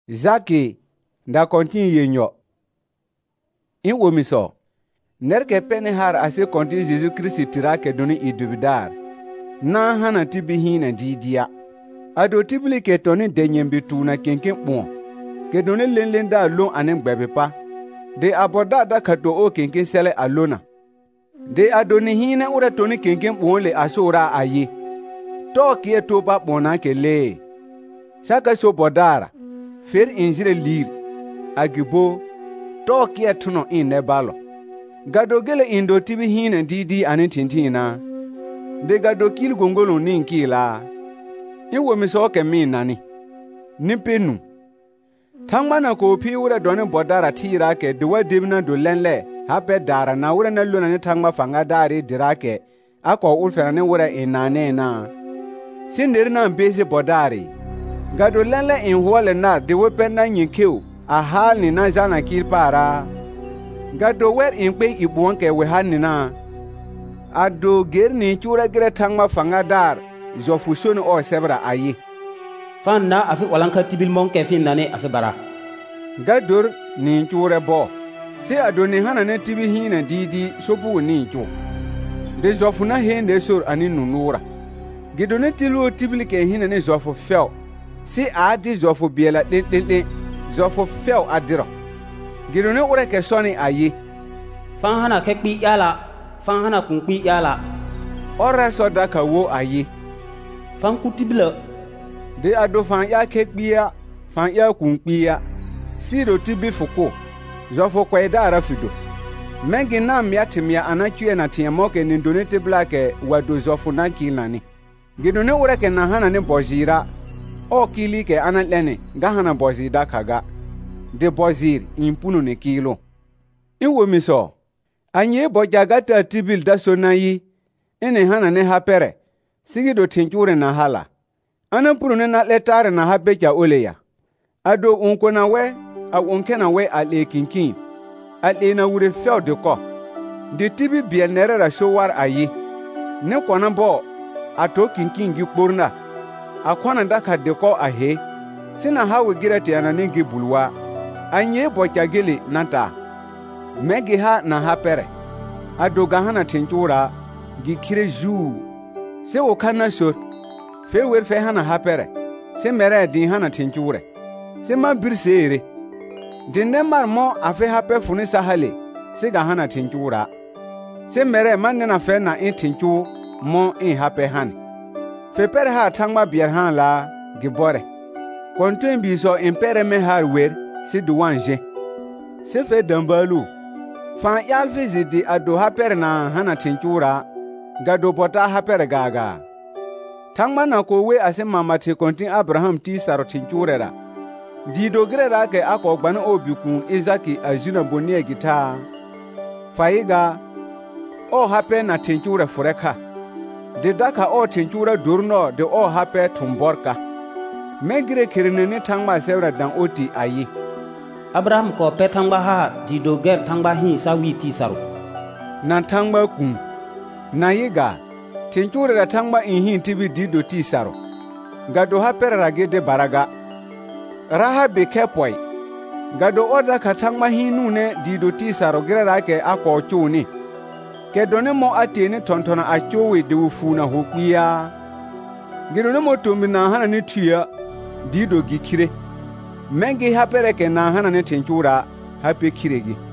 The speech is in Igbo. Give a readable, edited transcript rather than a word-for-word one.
Zaki da kontin yenyo. In womiso. Nerke pene har ase kontin Jésus Christ tira ke doni idubidar. Na hana tibihi na didia. Ado tibili ke toni denyembi tuna kenken pon. Ke doni len da lon anen gbebepa. De aboda da kato o kenken sele alona. De adoni hine ura toni kenken pon le asura aye. To kie topa pona ke le. Saka so bodara. Fer injire lir. Agibo. To kie tuno in nebalo. Gado gele indo tibi hine didi anen tintina. De gado kil gongolo ninki la. Iwo miso ke min nani. Nipenu. Tangmana ko pi ura doni bodara tira ke duwa dibna du lenle. Hape dara na ura na luna ni tangma fanga dari dirake. Ako ulfera ni ura inane na. Sindiri na mbezi bodari. Gado lenle in huwale na de wepen na nyinkeu. A hal ni na zana kirpara. Gado wer in kwe ibuanke wehan ni na. Ado ger ni chura gire tangma fanga dar. Zofushoni o sebra ayi. Fan na afi walanka tibil monke fin nane afi bara. Gadur ni chure bo. Se ado ni hana ne tibi hina didi sopu ni chu. De zofuna hende sur ani nunura. Gido ne tilu tibili ke hina ne zofu fel. Si adi zofu biela le zofu fel adiro. Gido ne ure ke soni ayi. Fan hana kekpi yala. Fan hana kunkpi yala. Ora soda ka wo ayi. Fan kutibila. De ado fan ya kekbiya, fan ya kunkpiya. Siro tibi fuko. Zofo kwa idara fido. Mengi na miatimia anachue na tiyamoke ni donete blake wado zofu na kilani. Gidone ureke na hana ni bozira. O kili ke analene gahana bozida kaga. De bozir impunu ni kilo. Inwo miso. Anye bojagata tibil da sonayi. Ene hana ne hapere. Sigido tinchure na hala. Anampuru na letare na habeja oleya. Ado unko na we, a unke na we ale kinkin. Ale na wure fel de ko. De tibi biel nerera showar ayi. Ne kwana bo, ato kinkin gi porna. Akwana daka de ko ahe. Sina hawe girete yana ningi bulwa. Anye bocha gili nanta. Megi ha na hapere. Ado gahana tinchura, gikire juu. Se wakana so. Fe wer fe hana hapere. Se mere din hana tinchure. Se ma birseere. Dinde mar mo afe hape funi sahale. Se ga hana tinchura. Se mere manne na fe na in tinchu mo in hape han. Fe pere ha tangma bier han la gibore. Kontuen biso impere me har wer se duwanje. Se fe dambalu. Fan yalfi zidi ado hapere na hana tinchura. Gado pota hapere gaga. Tangma na ko we ase mamate kontin Abraham ti saro tinchurera. Dido grera ke ako gbana obikun Izaki ajuna bonie gita. Faiga o hape na tinchure fureka. De daka o tinchure durno de o hape tumborka. Megre kirinene tangma sevra dan oti ayi. Abraham ko pe tangba ha dido ger tangba hi sawi ti saro. Na tangba kun. Na yiga. Tinchure da tangba inhin tibi dido ti saro. Gado hapere ragede baraga. Raha be kepoi. Gado oda ka tangma hinu ne dido ti saro grera ke ako chuni. Ke done mo atene tontona achowe de ufuna hokwiya. Gido ne mo tumbi na hana ni tuya dido gikire. Mengi hapere ke na hana ne tinchura hape kiregi.